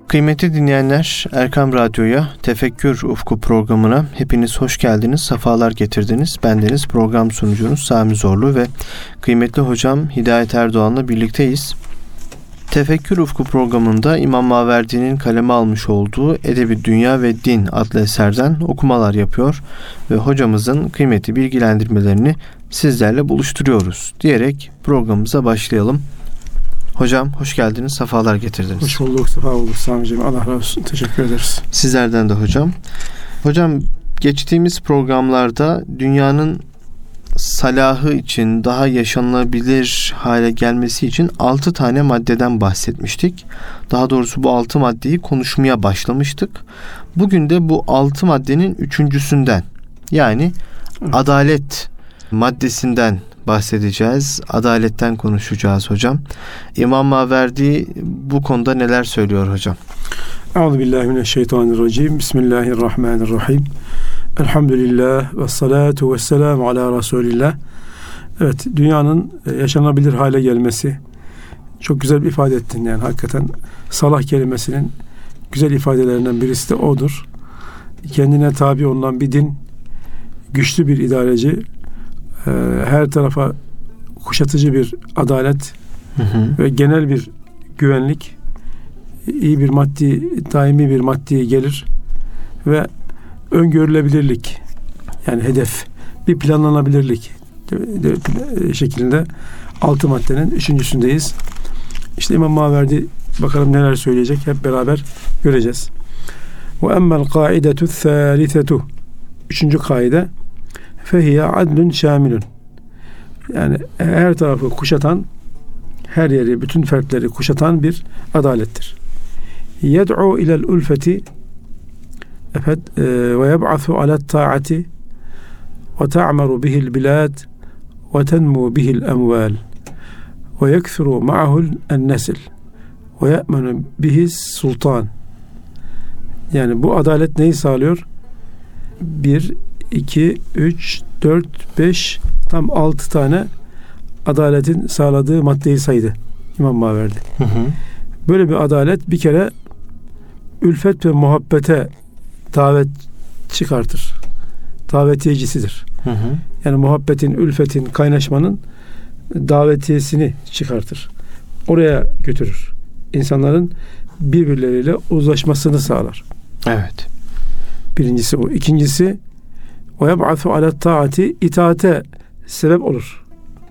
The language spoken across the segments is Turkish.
Kıymetli dinleyenler, Erkam Radyo'ya, Tefekkür Ufku programına hepiniz hoş geldiniz, sefalar getirdiniz. Bendeniz program sunucunuz Sami Zorlu ve kıymetli hocam Hidayet Erdoğan'la birlikteyiz. Tefekkür Ufku programında İmam Maverdi'nin kaleme almış olduğu Edebi Dünya ve Din adlı eserden okumalar yapıyor ve hocamızın kıymetli bilgilendirmelerini sizlerle buluşturuyoruz diyerek programımıza başlayalım. Hocam hoş geldiniz, sefalar getirdiniz. Hoş bulduk, sefa bulduk Sami'ciğim. Allah razı olsun, teşekkür ederiz. Sizlerden de hocam. Hocam geçtiğimiz programlarda dünyanın salahı için, daha yaşanılabilir hale gelmesi için 6 tane maddeden bahsetmiştik. Daha doğrusu bu 6 maddeyi konuşmaya başlamıştık. Bugün de bu 6 maddenin 3.'sünden yani adalet maddesinden bahsedeceğiz. Adaletten konuşacağız hocam. İmam Maverdi bu konuda neler söylüyor hocam? Euzubillahimineşşeytanirracim. Bismillahirrahmanirrahim. Elhamdülillah ve salatu ve selamu ala Resulillah. Evet, dünyanın yaşanabilir hale gelmesi çok güzel bir ifade ettin yani hakikaten. Salah kelimesinin güzel ifadelerinden birisi de odur. Kendine tabi olunan bir din, güçlü bir idareci, her tarafa kuşatıcı bir adalet ve genel bir güvenlik, iyi bir maddi, daimi bir maddi gelir ve öngörülebilirlik, yani hedef, bir planlanabilirlik şeklinde 6 maddenin 3.'sündeyiz. İşte İmam Maverdi bakalım neler söyleyecek, hep beraber göreceğiz. Ve emmel kaidetu thalithetu, 3. kaide, fehiye adlun şamilun, yani her tarafı kuşatan, her yeri, bütün fertleri kuşatan bir adalettir. Yed'u ilel ulfeti ve yeb'athu alet ta'ati ve ta'meru bihil bilad ve tenmu bihil emval ve yekthuru ma'ahul ennesil ve ye'menu bihis sultan. Yani bu adalet neyi sağlıyor? 1, 2, 3, 4, 5, tam 6 tane adaletin sağladığı maddeyi saydı İmam Maverdi. Böyle bir adalet bir kere ülfet ve muhabbete davet çıkartır. Davetiyecisidir. Yani muhabbetin, ülfetin, kaynaşmanın davetiyesini çıkartır. Oraya götürür. İnsanların birbirleriyle uzlaşmasını sağlar. Evet. Birincisi bu. İkincisi, ve yeb'athu alet taati, itaate sebep olur.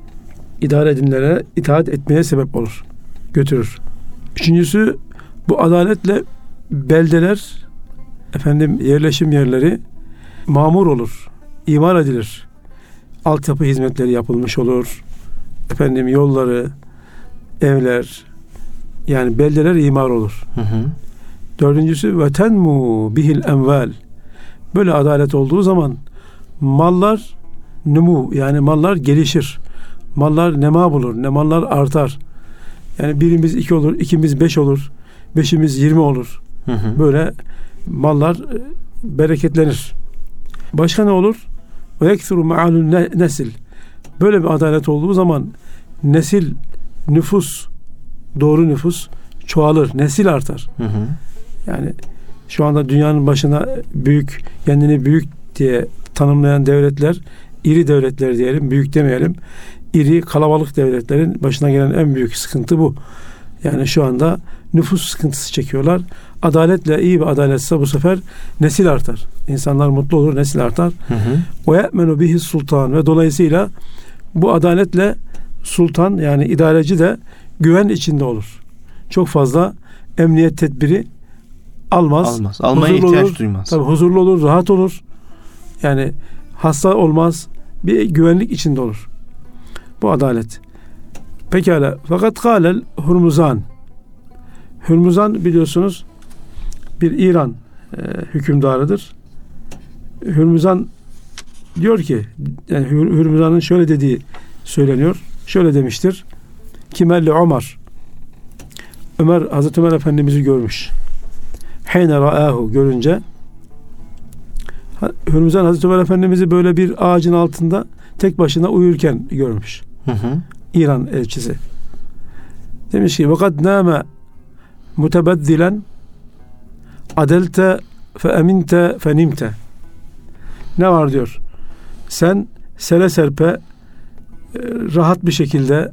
İdare edinlere itaat etmeye sebep olur. Götürür. Üçüncüsü, bu adaletle beldeler, yerleşim yerleri mamur olur. İmar edilir. Altyapı hizmetleri yapılmış olur. Yolları, evler, yani beldeler imar olur. Dördüncüsü, ve tenmu bihil emval. Böyle adalet olduğu zaman mallar numu, yani mallar gelişir. Mallar nema bulur. Mallar artar. Yani birimiz 2 olur, ikimiz 5 olur, 5'imiz 20 olur. Böyle mallar bereketlenir. Başka ne olur? Ve yeksuru ma'alun nesil. Böyle bir adalet olduğu zaman nesil, nüfus, doğru nüfus çoğalır. Nesil artar. Yani şu anda dünyanın başına büyük, kendini büyük diye tanımlayan devletler, iri devletler diyelim, büyük demeyelim. İri, kalabalık devletlerin başına gelen en büyük sıkıntı bu. Yani şu anda nüfus sıkıntısı çekiyorlar. Adaletle, iyi bir adaletse bu sefer nesil artar. İnsanlar mutlu olur, nesil artar. Ve ye'menu bihis sultan, ve dolayısıyla bu adaletle sultan, yani idareci de güven içinde olur. Çok fazla emniyet tedbiri almaz. Almaya ihtiyaç duymaz. Tabii huzurlu olur, rahat olur. Yani hasta olmaz. Bir güvenlik içinde olur. Bu adalet. Pekala. Fakat kâlel Hurmuzan. Hurmuzan biliyorsunuz bir İran hükümdarıdır. Hurmuzan diyor ki, yani Hurmuzan'ın şöyle dediği söyleniyor. Şöyle demiştir. Kimelli Ömer, Hazreti Ömer Efendimiz'i görmüş. Heyne ra'ahu, görünce Hurmuzan Hazreti Ömer Efendimiz'i böyle bir ağacın altında tek başına uyurken görmüş. İran elçisi. Demiş ki: "Vakat nâme mutebeddilen adelte fe eminte fe nimte. Ne var diyor? Sen sere serpe rahat bir şekilde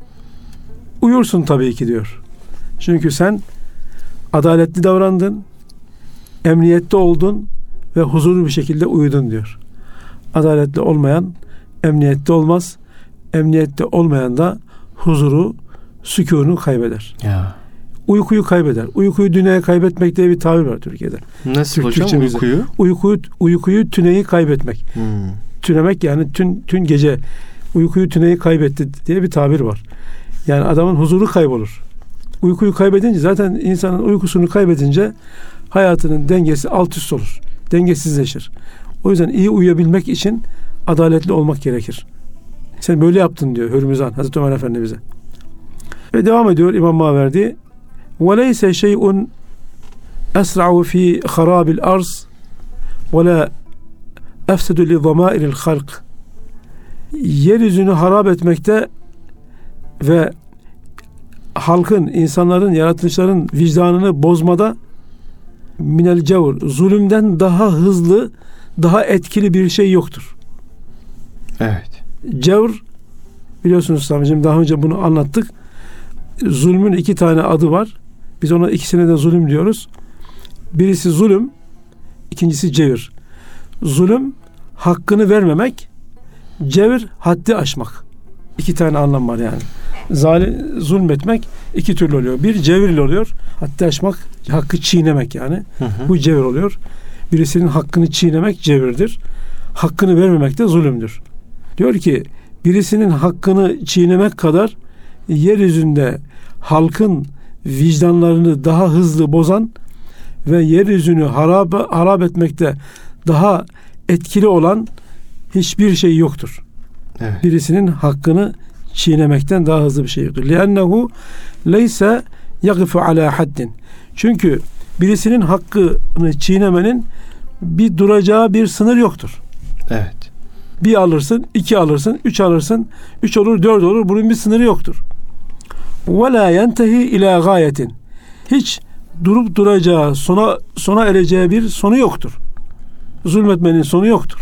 uyursun tabii ki diyor. Çünkü sen adaletli davrandın, emniyette oldun ve huzurlu bir şekilde uyudun diyor. Adaletli olmayan emniyette olmaz. Emniyette olmayan da huzuru, sükûnu kaybeder. Ya. Uykuyu kaybeder. Uykuyu dünyaya kaybetmek diye bir tabir var Türkiye'de. Nasıl hocam uykuyu? Uykuyu tüneyi kaybetmek. Tünemek yani tün gece uykuyu tüneyi kaybetti diye bir tabir var. Yani adamın huzuru kaybolur. Uykuyu kaybedince zaten insanın uykusunu kaybedince hayatının dengesi alt üst olur. Dengesizleşir. O yüzden iyi uyuyabilmek için adaletli olmak gerekir. Sen böyle yaptın diyor Hürmüzan Hazreti Ömer Efendimiz'e. Ve devam ediyor İmam Maverdi. وَلَيْسَ شَيْءٌ أَسْرَعُ ف۪ي خَرَابِ الْأَرْضِ وَلَا اَفْسَدُ لِضَمَائِرِ الْخَلْقِ. Yeryüzünü harap etmekte ve halkın, insanların, yaratılışların vicdanını bozmada minel cevr, zulümden daha hızlı, daha etkili bir şey yoktur. Evet. Cevr, biliyorsunuz Sami'cim, daha önce bunu anlattık. Zulmün 2 tane adı var. Biz ona ikisine de zulüm diyoruz. Birisi zulüm, ikincisi cevir. Zulüm, hakkını vermemek. Cevir, haddi aşmak. 2 tane anlam var yani. Zulmetmek 2 türlü oluyor. Bir cevir oluyor. Haddi aşmak, hakkı çiğnemek yani. Bu cevir oluyor. Birisinin hakkını çiğnemek cevirdir. Hakkını vermemek de zulümdür. Diyor ki birisinin hakkını çiğnemek kadar yeryüzünde halkın vicdanlarını daha hızlı bozan ve yeryüzünü harap etmekte daha etkili olan hiçbir şey yoktur. Evet. Birisinin hakkını çiğnemekten daha hızlı bir şey yoktur. لِأَنَّهُ لَيْسَ يَقِفُ عَلَى حَدٍّ. Çünkü birisinin hakkını çiğnemenin bir duracağı bir sınır yoktur. Evet. 1 alırsın, 2 alırsın, 3 alırsın, 3 olur, 4 olur. Bunun bir sınırı yoktur. وَلَا يَنْتَهِ إِلَى غَايَةٍ. Hiç durup duracağı, sona ereceği bir sonu yoktur. Zulmetmenin sonu yoktur.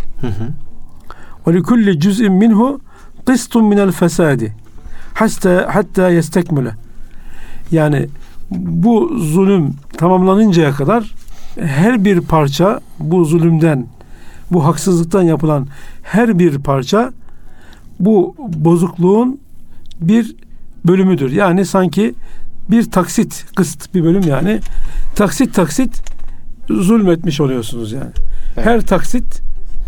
وَلِكُلِّ جُزْءٍ مِنْهُ قِسْطٌ مِنَ الْفَسَادِ hatta yestekmüle. Yani bu zulüm tamamlanıncaya kadar her bir parça bu zulümden, bu haksızlıktan yapılan her bir parça bu bozukluğun bir bölümüdür. Yani sanki bir taksit, kıst bir bölüm yani. Taksit zulmetmiş oluyorsunuz yani. Evet. Her taksit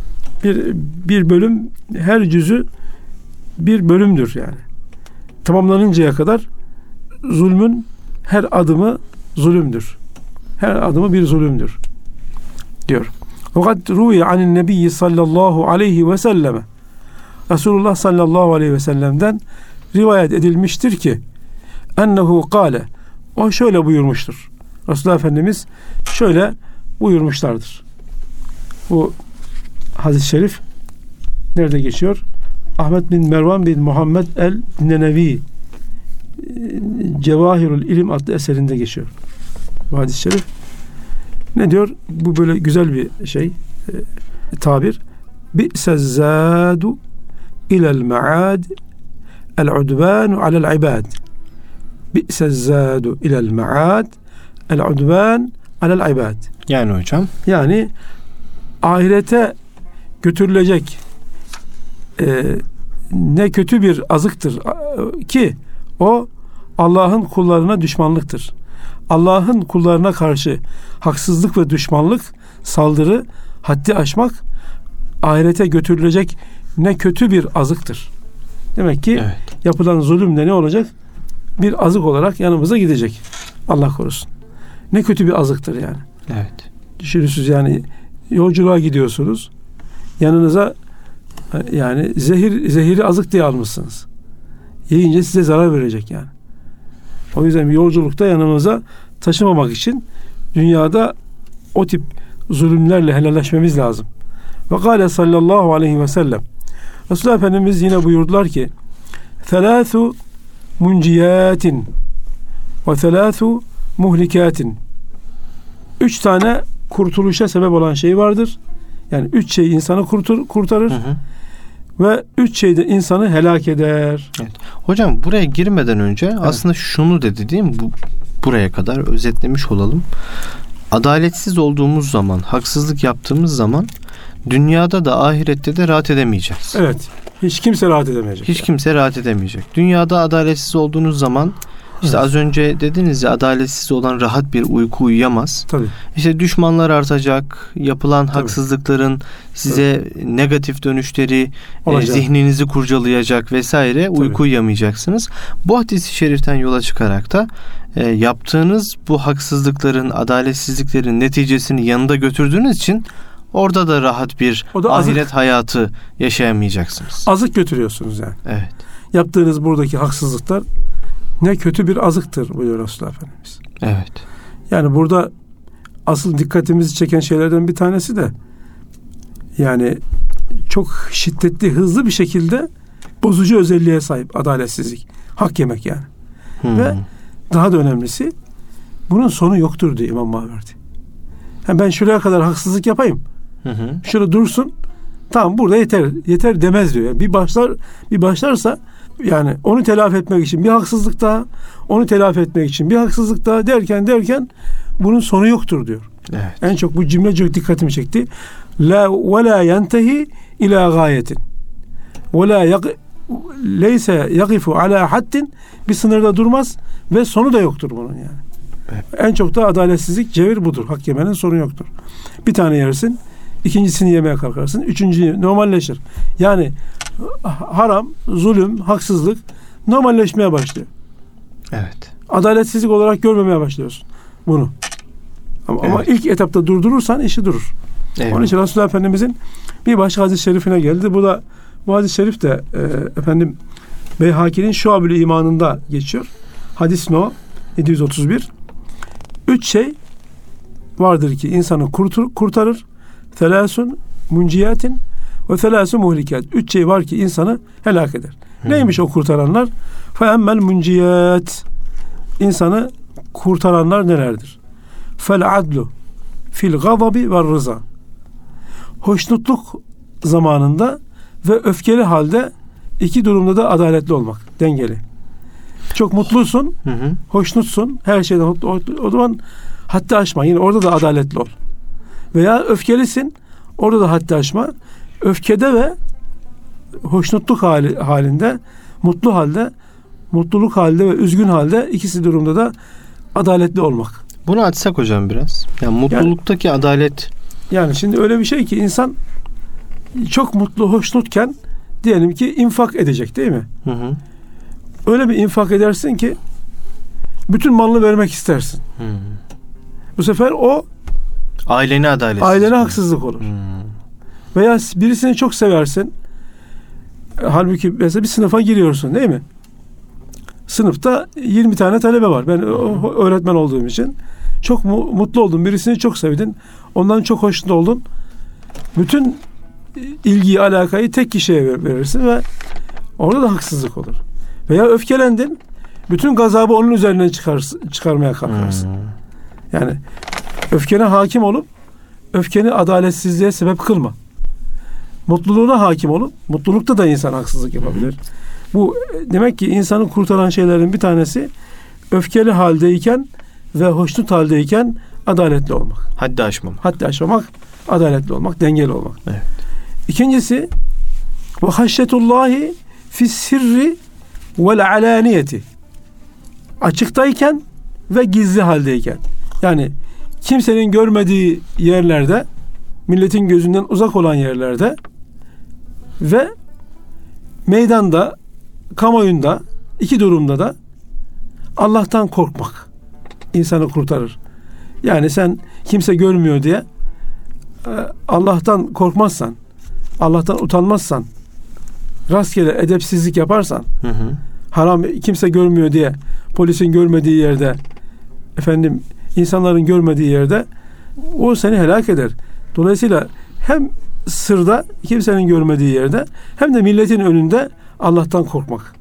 bir bölüm, her cüzü bir bölümdür yani. Tamamlanıncaya kadar zulmün her adımı zulümdür. Her adımı bir zulümdür. Diyor. Fakat ruviye anin nebiyyi sallallahu aleyhi ve selleme. Resulullah sallallahu aleyhi ve sellem'den rivayet edilmiştir ki ennehu kâle, o şöyle buyurmuştur. Resulullah Efendimiz şöyle buyurmuşlardır. Bu hadis-i şerif nerede geçiyor? Ahmet bin Mervan bin Muhammed el-Nenevi Cevahirul İlim adlı eserinde geçiyor. Bu hadis-i şerif ne diyor? Bu böyle güzel bir şey, tabir. Bi'sezzâdu ilel ma'ad el-udvânu alel ibâd. Bi'sezzâdu ilel ma'ad el-udvân alel ibâd. Yani hocam? Yani ahirete götürülecek ne kötü bir azıktır ki o Allah'ın kullarına düşmanlıktır. Allah'ın kullarına karşı haksızlık ve düşmanlık, saldırı, haddi aşmak ahirete götürülecek ne kötü bir azıktır. Demek ki evet, yapılan zulümle ne olacak? Bir azık olarak yanımıza gidecek. Allah korusun. Ne kötü bir azıktır yani. Evet. Düşünürsünüz yani yolculuğa gidiyorsunuz. Yanınıza yani zehiri azık diye almışsınız. Yiyince size zarar verecek yani. O yüzden bir yolculukta yanımıza taşımamak için dünyada o tip zulümlerle helalleşmemiz lazım. Ve kâle sallallahu aleyhi ve sellem, Resulullah Efendimiz yine buyurdular ki thelâthu munciyatin ve thelâthu muhlikatin. 3 tane kurtuluşa sebep olan şey vardır. Yani 3 şey insanı kurtarır. Ve 3 şey de insanı helak eder. Evet. Hocam buraya girmeden önce aslında şunu dedi değil mi? Buraya kadar özetlemiş olalım. Adaletsiz olduğumuz zaman, haksızlık yaptığımız zaman dünyada da ahirette de rahat edemeyeceğiz. Evet. Hiç kimse rahat edemeyecek. Hiç kimse rahat edemeyecek. Dünyada adaletsiz olduğunuz zaman işte az önce dediniz ya, adaletsiz olan rahat bir uyku uyuyamaz. Tabii. İşte düşmanlar artacak, yapılan haksızlıkların size negatif dönüşleri zihninizi kurcalayacak vesaire. Uyku uyuyamayacaksınız. Bu hadis-i şeriften yola çıkarak da yaptığınız bu haksızlıkların, adaletsizliklerin neticesini yanında götürdüğünüz için orada da rahat bir ahiret hayatı yaşayamayacaksınız. Azık götürüyorsunuz yani. Evet. Yaptığınız buradaki haksızlıklar ne kötü bir azıktır buyuruyor Resulullah Efendimiz. Evet. Yani burada asıl dikkatimizi çeken şeylerden bir tanesi de yani çok şiddetli, hızlı bir şekilde bozucu özelliğe sahip adaletsizlik. Hak yemek yani. Ve daha da önemlisi bunun sonu yoktur diyor İmam Maverdi. Yani ben şuraya kadar haksızlık yapayım. Şurada dursun. Tamam, burada yeter demez diyor. Yani bir başlarsa yani onu telafi etmek için bir haksızlık daha, onu telafi etmek için bir haksızlık daha derken bunun sonu yoktur diyor. Evet. En çok bu cümle çok dikkatimi çekti. La ve la yentehi ila gayetin. Ve la leyse yaqifu ala haddin, bir sınırda durmaz ve sonu da yoktur bunun yani. Evet. En çok da adaletsizlik, cevir budur. Hak yemenin sonu yoktur. Bir tane yersin, ikincisini yemeye kalkarsın, üçüncüyü normalleşir. Yani haram, zulüm, haksızlık normalleşmeye başlıyor. Evet. Adaletsizlik olarak görmemeye başlıyorsun bunu. Ama ilk etapta durdurursan işi durur. Evet. Onun için Resulullah Efendimizin bir başka hadis-i şerifine geldi. Bu hadis-i şerif de Beyhaki'nin Şuab-ül İman'ında geçiyor. Hadis no 731. 3 şey vardır ki insanı kurtarır. Selâsun munciyatin ve selâsun muhlikat. 3 şey var ki insanı helak eder. Neymiş o kurtaranlar? Fe emmel munciyat. İnsanı kurtaranlar nelerdir? Fel adlu fil gadabi ve rıza. Hoşnutluk zamanında ve öfkeli halde, iki durumda da adaletli olmak, dengeli. Çok mutlusun, hoşnutsun, her şeyden o zaman haddi aşma. Yine orada da adaletli ol. Veya öfkelisin, orada da haddi aşma. Öfkede ve hoşnutluk halinde, mutlu halde, mutluluk halde ve üzgün halde, ikisi durumda da adaletli olmak. Bunu açsak hocam biraz. Yani mutluluktaki adalet. Yani şimdi öyle bir şey ki insan çok mutlu, hoşnutken diyelim ki infak edecek değil mi? Öyle bir infak edersin ki bütün malını vermek istersin. Bu sefer o ailene haksızlık olur. Veya birisini çok seversin. Halbuki mesela bir sınıfa giriyorsun değil mi? Sınıfta 20 tane talebe var. Ben öğretmen olduğum için çok mutlu oldum. Birisini çok sevdin. Ondan çok hoşnut oldun. Bütün ilgiyi, alakayı tek kişiye verirsin ve orada da haksızlık olur. Veya öfkelendin. Bütün gazabı onun üzerinden çıkarmaya kalkarsın. Yani öfkene hakim olup öfkeni adaletsizliğe sebep kılma. Mutluluğuna hakim olup mutlulukta da insan haksızlık yapabilir. Bu demek ki insanı kurtaran şeylerin bir tanesi öfkeli haldeyken ve hoşnut haldeyken adaletli olmak. Haddi aşmamak, adaletli olmak, dengeli olmak. Evet. İkincisi ve haşyetullahi fis sirri vel alaniyeti. Açıktayken ve gizli haldeyken. Yani kimsenin görmediği yerlerde, milletin gözünden uzak olan yerlerde ve meydanda, kamuoyunda, iki durumda da Allah'tan korkmak insanı kurtarır. Yani sen kimse görmüyor diye Allah'tan korkmazsan, Allah'tan utanmazsan, rastgele edepsizlik yaparsan, haram kimse görmüyor diye polisin görmediği yerde, insanların görmediği yerde o seni helak eder. Dolayısıyla hem sırda, kimsenin görmediği yerde, hem de milletin önünde Allah'tan korkmak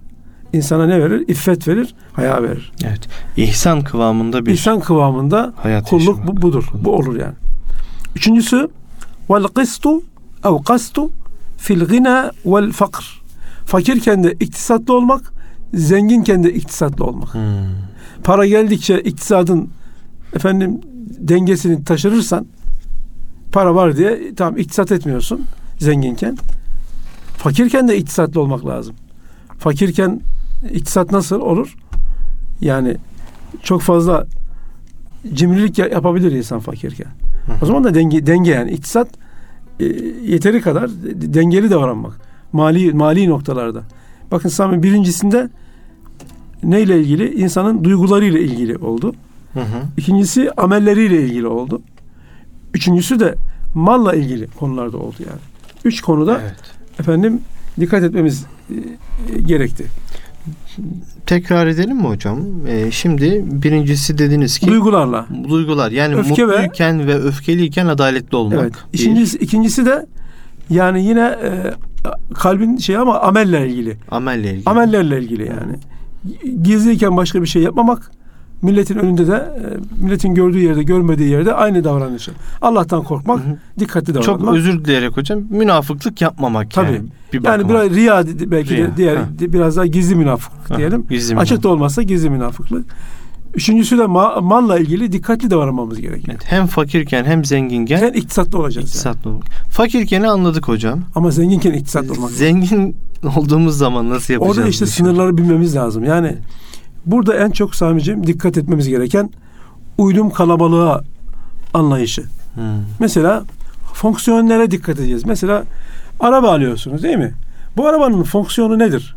insana ne verir? İffet verir, haya verir. Evet. İhsan kıvamında bir İhsan kıvamında kulluk budur. Bu olur yani. Üçüncüsü vel kıstu ev kastu fil gina vel fakr. Fakirken de iktisatlı olmak, zenginken de iktisatlı olmak. Para geldikçe iktisadın dengesini taşırırsan, para var diye tam iktisat etmiyorsun zenginken. Fakirken de iktisatlı olmak lazım. Fakirken iktisat nasıl olur? Yani çok fazla cimrilik yapabilir insan fakirken. O zaman da denge yani iktisat yeteri kadar dengeli davranmak. Mali noktalarda. Bakın Sami birincisinde neyle ilgili? İnsanın duygularıyla ilgili oldu. İkincisi amelleriyle ilgili oldu. Üçüncüsü de malla ilgili konularda oldu yani. 3 konuda dikkat etmemiz gerekti. Tekrar edelim mi hocam? Şimdi birincisi dediniz ki duygular yani mutluyken ve öfkeliyken adaletli olmak. Evet. İkincisi de yani yine kalbin ama amellerle ilgili. Amellerle ilgili yani. Gizliyken başka bir şey yapmamak, milletin önünde de milletin gördüğü yerde görmediği yerde aynı davranışı. Allah'tan korkmak, dikkatli davranmak. Çok özür dileyerek hocam, münafıklık yapmamak. Tabii. Yani biraz riya belki de diğer biraz daha gizli münafıklık diyelim. Açık da olmazsa gizli münafıklık. Üçüncüsü de malla ilgili dikkatli davranmamız gerekiyor. Evet, hem fakirken hem zenginken iktisatlı olacağız. Fakirken anladık hocam. Ama zenginken iktisatlı olmak. Zengin olduğumuz zaman nasıl yapacağız? Orada işte sınırları bilmemiz lazım. Yani burada en çok Sami'ciğim dikkat etmemiz gereken uydum kalabalığa anlayışı. Mesela fonksiyonlara dikkat edeceğiz. Mesela araba alıyorsunuz değil mi? Bu arabanın fonksiyonu nedir?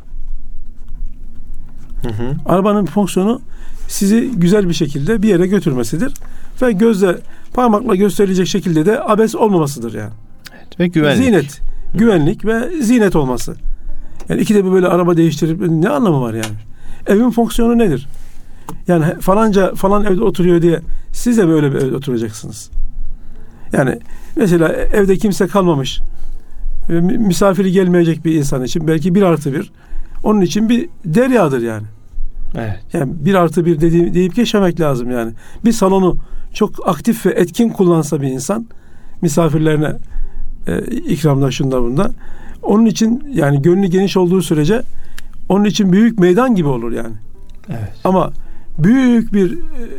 Arabanın fonksiyonu sizi güzel bir şekilde bir yere götürmesidir. Ve gözle parmakla gösterilecek şekilde de abes olmamasıdır yani. Evet, ve güvenlik. Güvenlik ve zinet olması. Yani ikide bir böyle araba değiştirip ne anlamı var yani? Evin fonksiyonu nedir? Yani falan evde oturuyor diye siz de böyle bir evde oturacaksınız. Yani mesela evde kimse kalmamış, misafiri gelmeyecek bir insan için belki 1+1 onun için bir deryadır yani. Evet. Yani 1+1 deyip geçmemek lazım yani. Bir salonu çok aktif ve etkin kullansa bir insan misafirlerine ikramda şunda bunda. Onun için yani gönlü geniş olduğu sürece onun için büyük meydan gibi olur yani. Evet. Ama büyük bir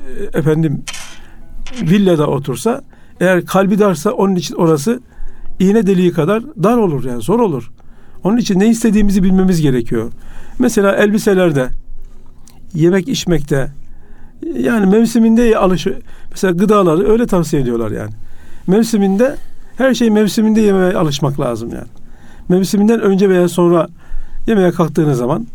villada otursa eğer kalbi darsa onun için orası iğne deliği kadar dar olur yani zor olur. Onun için ne istediğimizi bilmemiz gerekiyor. Mesela elbiselerde, yemek içmekte yani mevsiminde mesela gıdaları öyle tavsiye ediyorlar yani. Mevsiminde her şey mevsiminde yemeye alışmak lazım yani. Mevsiminden önce veya sonra yemeye kalktığınız zaman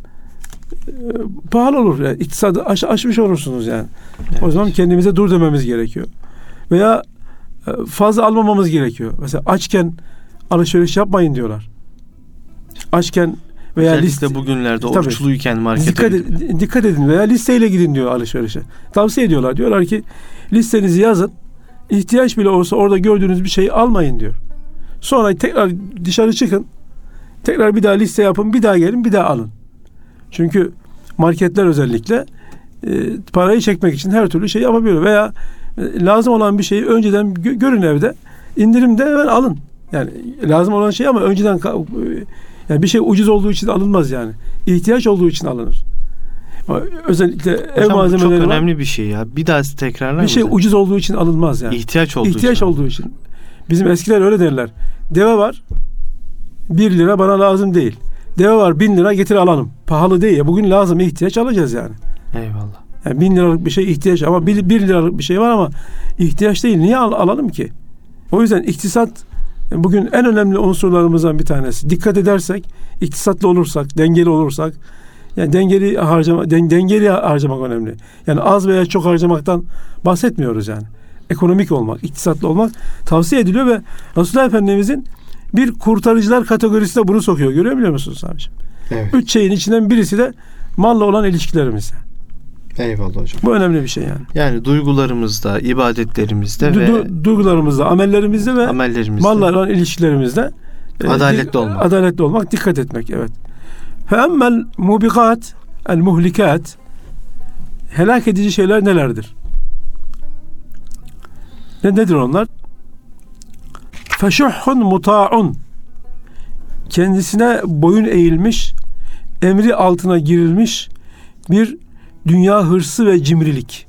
pahalı olur yani. İktisadı aşmış olursunuz yani. Evet. O zaman kendimize dur dememiz gerekiyor. Veya fazla almamamız gerekiyor. Mesela açken alışveriş yapmayın diyorlar. Açken veya özellikle bugünlerde oruçluyken markete dikkat edin veya listeyle gidin diyor alışverişe. Tavsiye ediyorlar. Diyorlar ki listenizi yazın. İhtiyaç bile olsa orada gördüğünüz bir şeyi almayın diyor. Sonra tekrar dışarı çıkın. Tekrar bir daha liste yapın. Bir daha gelin. Bir daha alın. Çünkü marketler özellikle parayı çekmek için her türlü şey yapabiliyor. Veya lazım olan bir şeyi önceden görün evde. İndirimde hemen alın. Yani lazım olan şey ama önceden yani bir şey ucuz olduğu için alınmaz yani. İhtiyaç olduğu için alınır. Özellikle ev malzemeleri çok önemli bir şey ya. Bir daha tekrarlar bir şey ucuz olduğu için alınmaz yani. İhtiyaç olduğu için. Bizim eskiler öyle derler. Deve var 1 lira bana lazım değil. Deve var 1000 lira getir alalım. Pahalı değil ya. Bugün lazım ihtiyaç alacağız yani. Eyvallah. Yani 1000 liralık bir şey ihtiyaç ama 1 liralık bir şey var ama ihtiyaç değil. Niye alalım ki? O yüzden iktisat bugün en önemli unsurlarımızdan bir tanesi. Dikkat edersek, iktisatlı olursak, dengeli olursak yani dengeli harcamak önemli. Yani az veya çok harcamaktan bahsetmiyoruz yani. Ekonomik olmak, iktisatlı olmak tavsiye ediliyor ve Resulullah Efendimizin bir kurtarıcılar kategorisine bunu sokuyor. Görebiliyor musunuz abiciğim? Evet. 3 şeyin içinden birisi de malla olan ilişkilerimiz. Eyvallah hocam. Bu önemli bir şey yani. Yani duygularımızda, ibadetlerimizde duygularımızda, amellerimizde ve malla olan ilişkilerimizde adaletli olmak, dikkat etmek. Evet. Fe'emmel mubikat el muhlikat, helak edici şeyler nelerdir? Nedir onlar? Feşuhhun muta'un, kendisine boyun eğilmiş, emri altına girilmiş bir dünya hırsı ve cimrilik.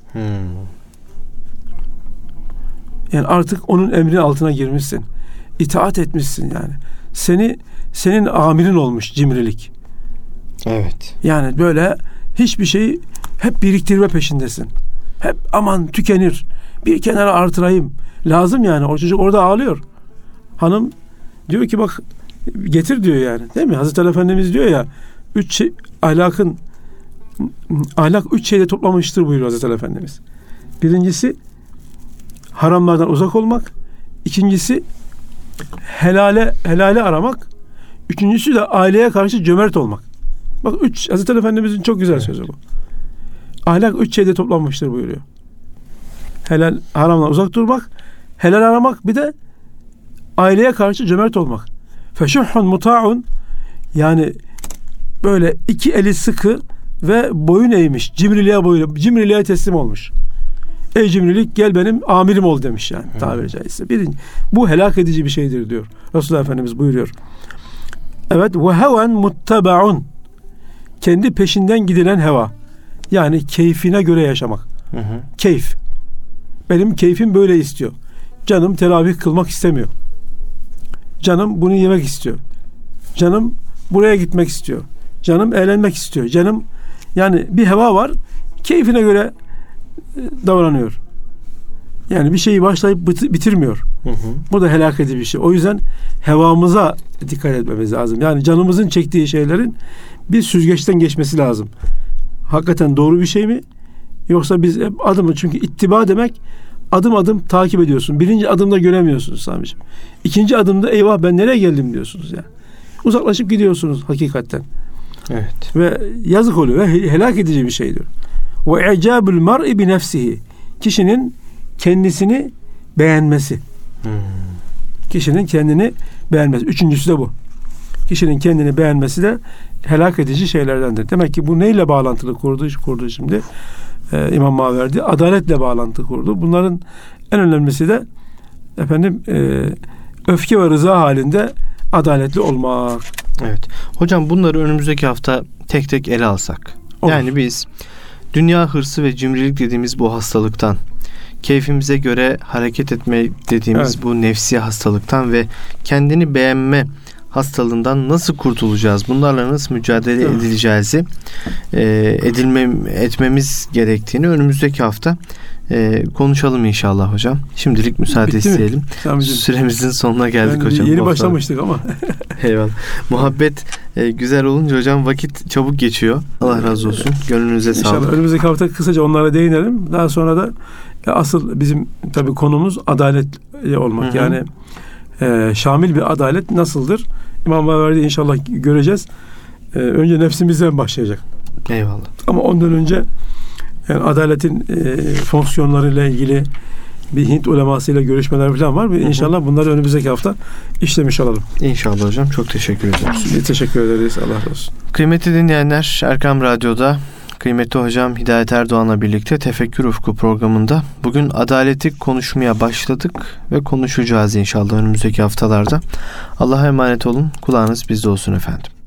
Yani artık onun emri altına girmişsin. İtaat etmişsin yani. Senin amirin olmuş cimrilik. Evet. Yani böyle hiçbir şeyi hep biriktirme peşindesin. Hep aman tükenir, bir kenara artırayım. Lazım yani. O çocuk orada ağlıyor. Hanım diyor ki bak getir diyor yani. Değil mi? Hazreti Ali Efendimiz diyor ya, ahlak 3 şeyde toplamıştır buyuruyor Hazreti Ali Efendimiz. Birincisi haramlardan uzak olmak. İkincisi helale aramak. Üçüncüsü de aileye karşı cömert olmak. Bak Hazreti Ali Efendimizin çok güzel sözü bu. Ahlak 3 şeyde toplanmıştır buyuruyor. Haramdan uzak durmak, helal aramak, bir de aileye karşı cömert olmak. Feşuhhun muta'un, yani böyle iki eli sıkı ve boyun eğmiş, cimriliğe teslim olmuş. Ey cimrilik, gel benim amirim ol demiş yani, tabiri caizse. Bu helak edici bir şeydir diyor Resulullah Efendimiz buyuruyor. Evet, ve heven muttabaun, kendi peşinden gidilen heva, yani keyfine göre yaşamak. Keyif. Benim keyfim böyle istiyor. Canım teravih kılmak istemiyor. Canım bunu yemek istiyor. Canım buraya gitmek istiyor. Canım eğlenmek istiyor. Canım, yani bir heva var. Keyfine göre davranıyor. Yani bir şeyi başlayıp bitirmiyor. Bu da helak edici bir şey. O yüzden hevamıza dikkat etmemiz lazım. Yani canımızın çektiği şeylerin bir süzgeçten geçmesi lazım. Hakikaten doğru bir şey mi? Yoksa biz hep çünkü ittiba demek adım adım takip ediyorsun. Birinci adımda göremiyorsunuz Sami'ciğim. İkinci adımda eyvah ben nereye geldim diyorsunuz ya. Uzaklaşıp gidiyorsunuz hakikaten. Evet. Ve yazık oluyor ve helak edici bir şeydir. Ve i'cabul mar'i bi nefsihi, kişinin kendisini beğenmesi. Kişinin kendini beğenmesi. Üçüncüsü de bu. Kişinin kendini beğenmesi de helak edici şeylerdendir. Demek ki bu neyle bağlantılı kurdu şimdi? İmam Maverdi adaletle bağlantı kurdu. Bunların en önemlisi de öfke ve rıza halinde adaletli olmak. Evet. Hocam bunları önümüzdeki hafta tek tek ele alsak. Olur. Yani biz dünya hırsı ve cimrilik dediğimiz bu hastalıktan, keyfimize göre hareket etme dediğimiz bu nefsi hastalıktan ve kendini beğenme hastalığından nasıl kurtulacağız? Bunlarla nasıl mücadele edileceğizi etmemiz gerektiğini önümüzdeki hafta konuşalım inşallah hocam. Şimdilik müsaade isteyelim. Süremizin sonuna geldik hocam. Yeni başlamıştık ama. Eyvallah. Muhabbet güzel olunca hocam vakit çabuk geçiyor. Allah razı olsun. Gönlünüze sağlık. İnşallah önümüzdeki hafta kısaca onlara değinelim. Daha sonra da asıl bizim tabii konumuz adaletli olmak. Yani şamil bir adalet nasıldır? İmam Maverdi inşallah göreceğiz. Önce nefsimizden başlayacak. Eyvallah. Ama ondan önce yani adaletin fonksiyonlarıyla ilgili bir Hint ulemasıyla görüşmeler falan var. İnşallah bunları önümüzdeki hafta işlemiş olalım. İnşallah hocam. Çok teşekkür ederiz. Biz teşekkür ederiz. Allah razı olsun. Kıymetli dinleyenler, Erkam Radyo'da kıymetli hocam Hidayet Erdoğan'la birlikte Tefekkür Ufku programında bugün adaleti konuşmaya başladık ve konuşacağız inşallah önümüzdeki haftalarda. Allah'a emanet olun. Kulağınız bizde olsun efendim.